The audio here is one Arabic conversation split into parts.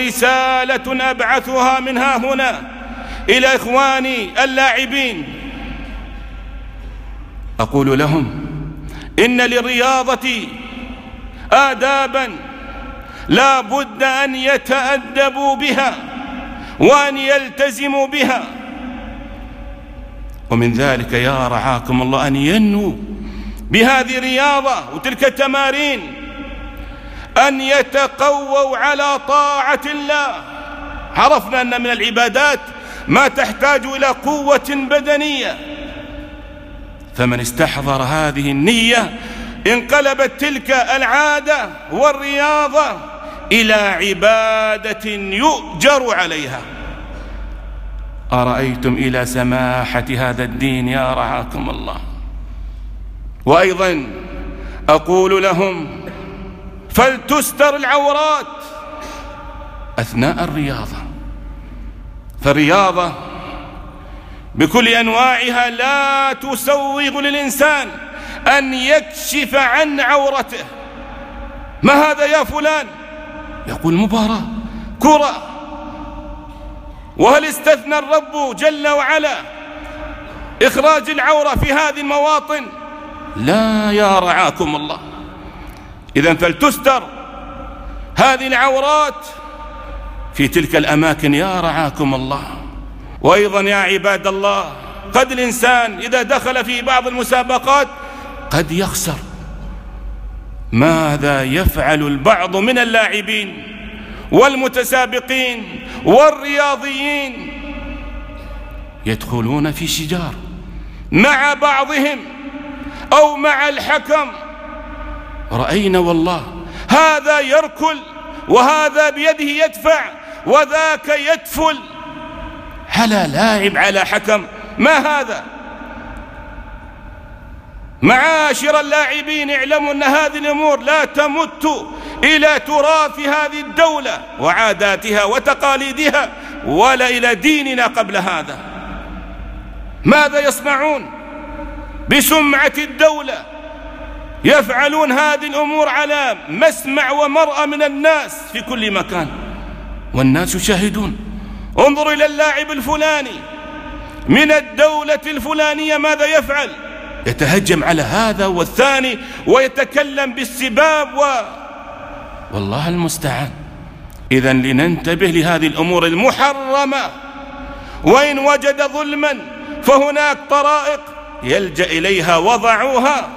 ورسالة أبعثها من ها هنا إلى إخواني اللاعبين، أقول لهم إن للرياضة آدابا لا بد أن يتأدبوا بها وأن يلتزموا بها، ومن ذلك يا رعاكم الله أن ينووا بهذه الرياضة وتلك التمارين أن يتقووا على طاعة الله. عرفنا أن من العبادات ما تحتاج إلى قوة بدنية، فمن استحضر هذه النية انقلبت تلك العادة والرياضة إلى عبادة يؤجر عليها. أرأيتم إلى سماحة هذا الدين يا رعاكم الله. وأيضا أقول لهم فلتستر العورات أثناء الرياضة، فالرياضة بكل أنواعها لا تسوغ للإنسان أن يكشف عن عورته. ما هذا يا فلان؟ يقول مباراة كرة. وهل استثنى الرب جل وعلا إخراج العورة في هذه المواطن؟ لا يا رعاكم الله. إذن فلتستر هذه العورات في تلك الأماكن يا رعاكم الله. وأيضا يا عباد الله قد الإنسان إذا دخل في بعض المسابقات قد يخسر. ماذا يفعل البعض من اللاعبين والمتسابقين والرياضيين؟ يدخلون في شجار مع بعضهم أو مع الحكم. رأينا والله هذا يركل وهذا بيده يدفع وذاك يتفل على لاعب على حكم. ما هذا؟ معاشر اللاعبين اعلموا أن هذه الأمور لا تمت إلى تراث هذه الدولة وعاداتها وتقاليدها ولا إلى ديننا قبل هذا. ماذا يصنعون بسمعة الدولة؟ يفعلون هذه الأمور على مسمع ومرأى من الناس في كل مكان والناس يشاهدون. انظروا إلى اللاعب الفلاني من الدولة الفلانية ماذا يفعل؟ يتهجم على هذا والثاني ويتكلم بالسباب والله المستعان. إذن لننتبه لهذه الأمور المحرمة، وإن وجد ظلما فهناك طرائق يلجأ إليها وضعوها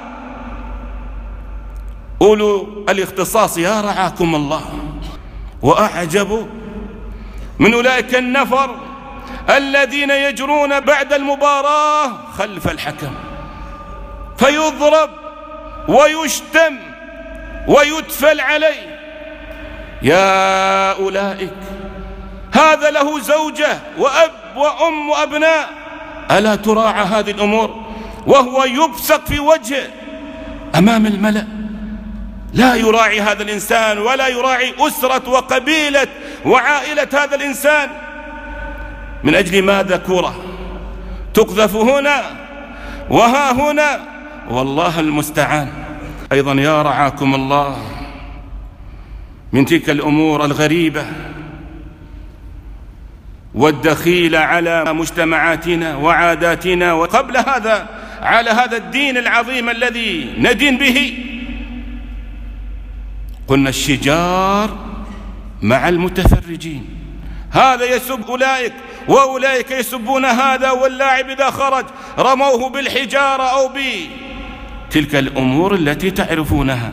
أولو الاختصاص يا رعاكم الله. وأعجب من أولئك النفر الذين يجرون بعد المباراة خلف الحكم فيضرب ويشتم ويتفل عليه. يا أولئك هذا له زوجة وأب وأم وأبناء، ألا تراعى هذه الأمور وهو يبصق في وجهه أمام الملأ؟ لا يراعي هذا الإنسان ولا يراعي أسرة وقبيلة وعائلة هذا الإنسان. من أجل ماذا كرة تقذف هنا وها هنا؟ والله المستعان. أيضا يا رعاكم الله من تلك الأمور الغريبة والدخيلة على مجتمعاتنا وعاداتنا وقبل هذا على هذا الدين العظيم الذي ندين به، قلنا الشجار مع المتفرجين. هذا يسب أولئك وأولئك يسبون هذا، واللاعب إذا خرج رموه بالحجارة أو بتلك الأمور التي تعرفونها.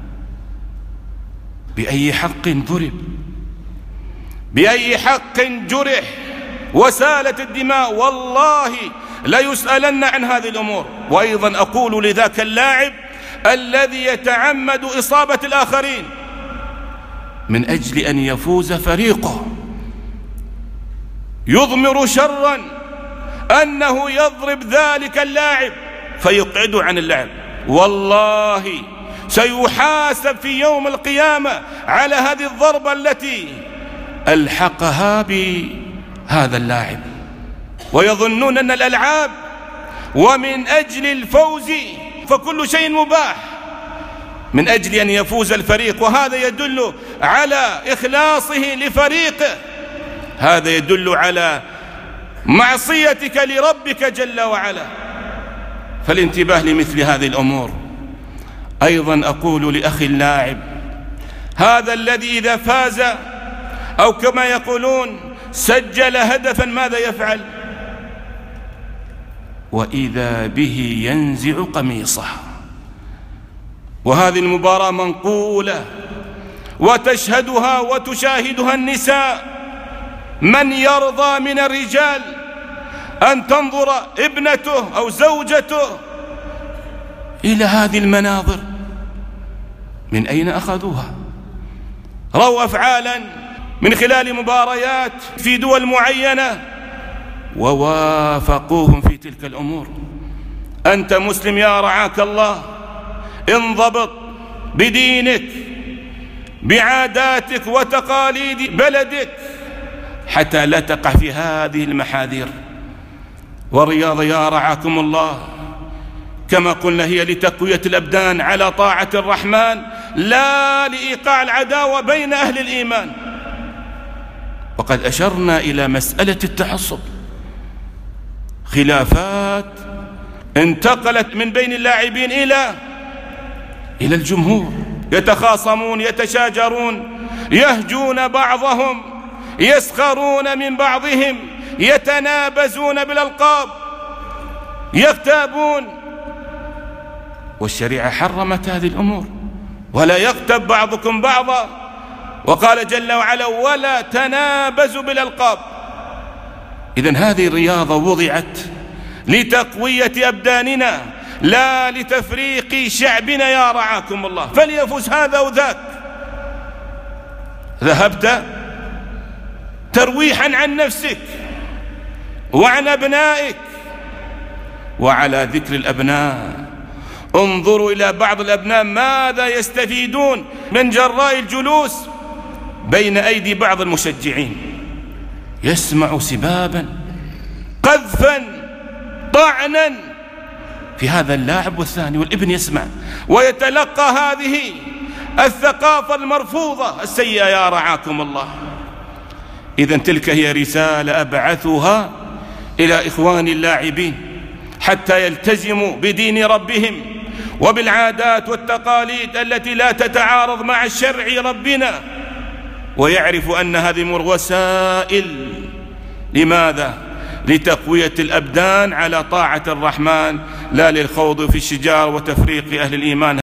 بأي حق ضرب؟ بأي حق جرح وسالت الدماء؟ والله لا يسألن عن هذه الأمور. وأيضا أقول لذاك اللاعب الذي يتعمد إصابة الآخرين من أجل أن يفوز فريقه يضمر شرا أنه يضرب ذلك اللاعب فيقعده عن اللعب، والله سيحاسب في يوم القيامة على هذه الضربة التي ألحقها بهذا اللاعب. ويظنون أن الألعاب ومن أجل الفوز فكل شيء مباح، من أجل أن يفوز الفريق، وهذا يدل على إخلاصه لفريقه، هذا يدل على معصيتك لربك جل وعلا. فالانتباه لمثل هذه الأمور. أيضا أقول لأخي اللاعب، هذا الذي إذا فاز أو كما يقولون سجل هدفا ماذا يفعل؟ وإذا به ينزع قميصه. وهذه المباراة منقولة وتشهدها وتشاهدها النساء. من يرضى من الرجال أن تنظر ابنته أو زوجته إلى هذه المناظر؟ من أين أخذوها؟ رأوا أفعالا من خلال مباريات في دول معينة ووافقوهم في تلك الأمور. أنت مسلم يا رعاك الله، انضبط بدينك بعاداتك وتقاليد بلدك حتى لا تقع في هذه المحاذير. والرياضة يا رعاكم الله كما قلنا هي لتقوية الأبدان على طاعة الرحمن، لا لإيقاع العداوة بين أهل الإيمان. وقد أشرنا إلى مسألة التعصب، خلافات انتقلت من بين اللاعبين إلى الجمهور، يتخاصمون، يتشاجرون، يهجون بعضهم، يسخرون من بعضهم، يتنابزون بالألقاب، يغتابون. والشريعة حرمت هذه الأمور، ولا يغتب بعضكم بعضا، وقال جل وعلا ولا تنابزوا بالألقاب. إذن هذه الرياضة وضعت لتقوية أبداننا لا لتفريق شعبنا يا رعاكم الله، فليفوز هذا وذاك. ذهبت ترويحا عن نفسك وعن أبنائك. وعلى ذكر الأبناء، انظروا إلى بعض الأبناء ماذا يستفيدون من جراء الجلوس بين أيدي بعض المشجعين. يسمع سبابا، قذفا، طعنا في هذا اللاعب والثاني، والابن يسمع ويتلقى هذه الثقافة المرفوضة السيئة يا رعاكم الله. إذن تلك هي رسالة أبعثها إلى إخواني اللاعبين حتى يلتزموا بدين ربهم وبالعادات والتقاليد التي لا تتعارض مع الشرع ربنا، ويعرفوا أن هذه وسائل لماذا؟ لتقوية الأبدان على طاعة الرحمن، لا للخوض في الشجار وتفريق أهل الإيمان.